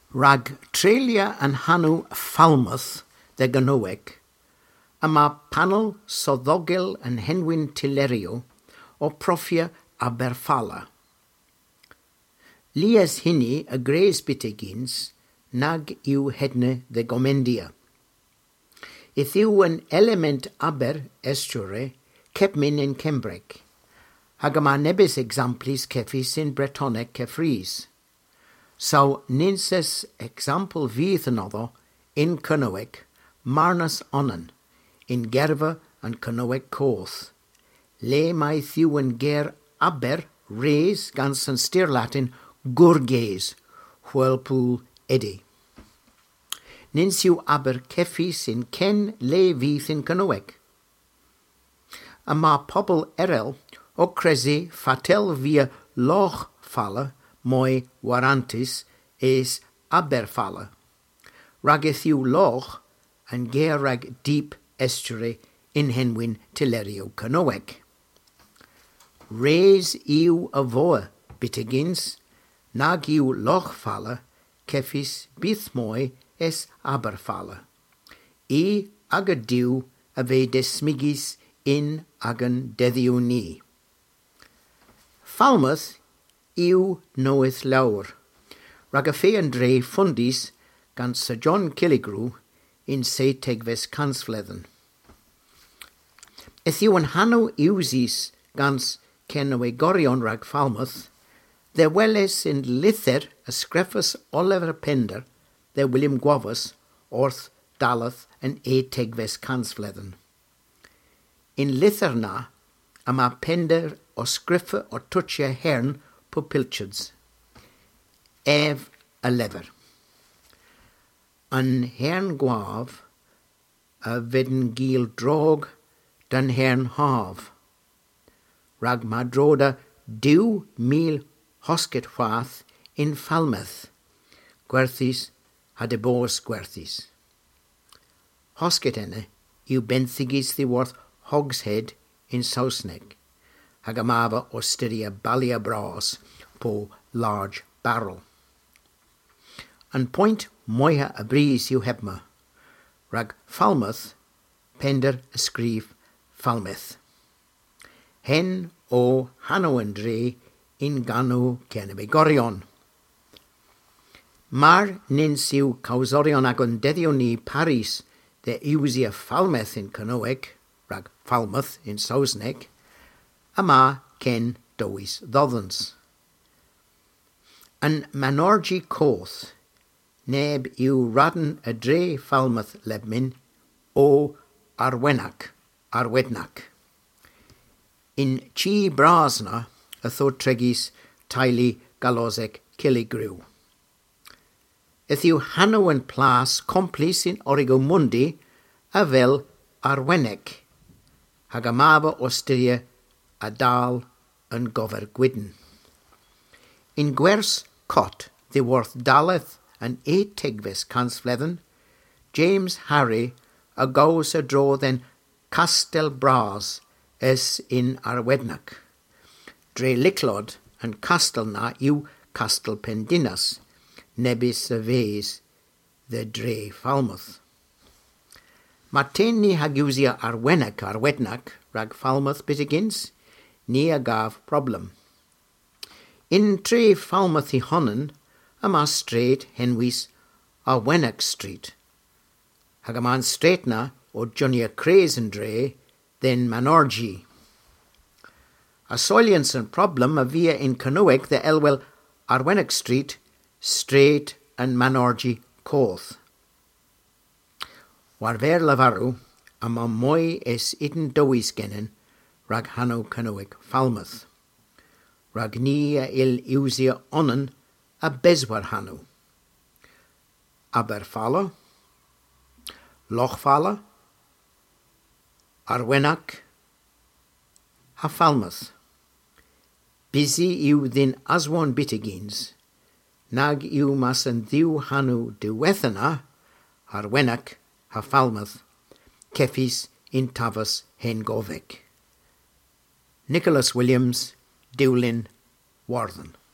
Rag trelia an hanw Falmouth de Ganoeg, yma panel soddogel yn henwyn Tilerio o profia Aberfala. Lias hini y gres bitegins nag yw hedne de Gomendia. Ith yw yn element aber esture kepmin in Cembrec, hag yma nebys exemplis ceffis in Bretoneg cefris. So ninses example fydd yn oddo in Cynnoeg, marnas onan, in gerfa and Cynnoeg coth. Le mae thiw yn ger aber res gans yn styr Latin gurges, whirlpool eddy. Nins yw aber ceffis in ken le fydd in Cynnoeg. Yma pobl erel o cresi fatel via loch fala moi warantis es Aberfala. Rageth yw loch yn ger rag deep estuary in henwyn Tilerio Cynnoeg. Res yw y foa bitigins, nag yw loch fala ceffis byth moi es Aberfala. I ag y diw a fe desmigis in ag yn deddiw ni. Falmouth yw noeth lawr, rag y fe yn dre ffundis gan Sir John Killigrew in se tegfes cansfledden. Eth yw yn hanw iwsis gans cenwegorion rag Falmouth, dde weles in lither y sgreffus Oliver Pender, dde William Gwofus, orth dalath yn tegfes cansfledden. In lither na, yma Pender o sgriffa o twtsia hern po pilchards. Ef a lever. Yn hern gwaf, a fydden gil drog dan hern haf. Rag ma droda 2,000 hosget chwath in Falmouth, gwerthis a de bos gwerthis. Hosget enne yw benthigis ddiworth Hogshead in Sausneg, hag amava o styria balia bras po large barrel. An point moiha a bris yw hebma, rag Falmouth pender ysgrif Falmouth. Hen o hanw yn dre in ganw cenebegorion. Mar nins yw cawsorion ag on deddio ni Paris de iwsia Falmouth in Cynnoeg, rag Falmouth in Sausneg, yma ken dowis ddoddans. Yn Manorgi coth, neb yw radden y dre Falmouth lebmin o Arwenac. In chi brasna, y thod tregis taili galosec Killigrew. Eth yw hanw yn plas complis in Origo Mundi a fel Arwenec, hag amava o styria a dal yn gofer gwydn. In gwers cot ddiworth daleth yn tegfes cansfledden, James Harry a gaws a drodd yn Castel Bras es in Arwednac. Dre liclod yn castel na yw Castel Pendinas, nebys y fes the dre Falmouth. Martin ni hagiwsia Arwednac rag Falmouth bitigins, ni a gaf problem. In tre Falmouth I honnen, yma straight henwys Arwenac Street. Hag yma'n straight na o Jonia Cres yn dre, then Manorgi. A solians yn problem a via in Cynnoeg the elwel Arwenac Street, straight and Manorgi coth. War ver lafarw, yma mwy es idyn dywys genen rag hanw Cynnoeg Falmouth. Rag ni a il iwsia onan a beswar hanw. Aberfala, Lochfala, Arwenac, a Falmouth. Busy yw ddyn aswan bitigins, nag yw mas yn ddiw hanw diwethana, Arwenac, a Falmouth, ceffis in tafas hen gofeg. Nicholas Williams, Dewlin, Warden.